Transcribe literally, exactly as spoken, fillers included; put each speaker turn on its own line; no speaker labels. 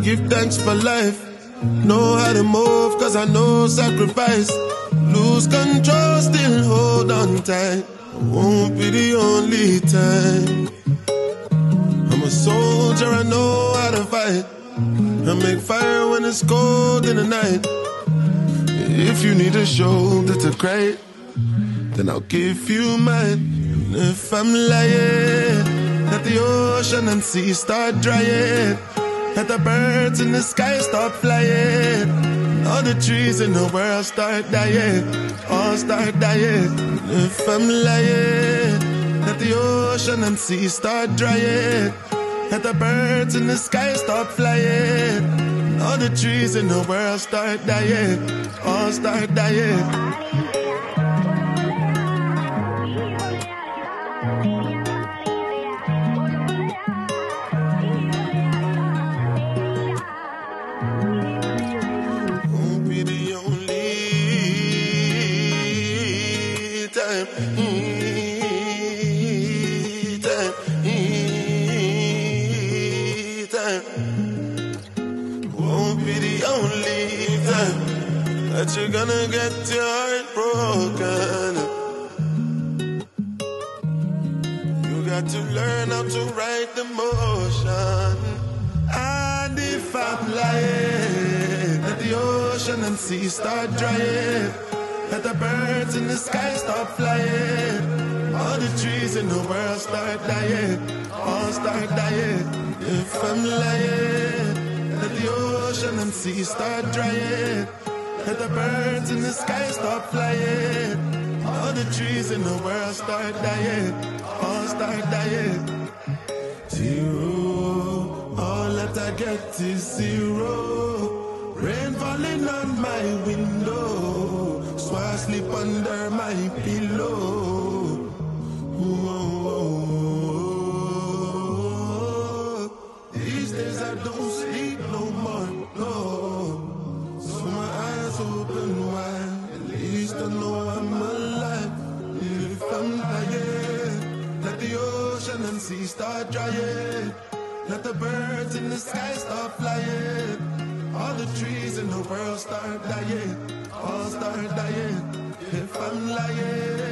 give thanks for life. Know how to move, cause I know sacrifice. Lose control, still hold on tight. Won't be the only time. I'm a soldier, I know how to fight. I make fire when it's cold in the night. If you need a shoulder to cry, then I'll give you mine. And if I'm lying, let the ocean and sea start drying. Let the birds in the sky stop flying. All the trees in the world start dying. All start dying. And if I'm lying, let the ocean and sea start drying. Let the birds in the sky stop flying. All the trees in the world start dying. All start dying. That you're gonna get your heart broken. You got to learn how to ride the motion. And if I'm lying, let the ocean and sea start drying. Let the birds in the sky stop flying. All the trees in the world start dying. All start dying. If I'm lying, let the ocean and sea start drying. Let the birds in the sky stop flying. All the trees in the world start dying. All start dying. Zero, all that I get is zero. Rain falling on my window, so I sleep under my pillow. Whoa. These days I don't sleep no more, no. Open wide, at least I know I'm alive. If I'm lying, let the ocean and sea start drying. Let the birds in the sky start flying. All the trees in the world start dying. All start dying. If I'm lying.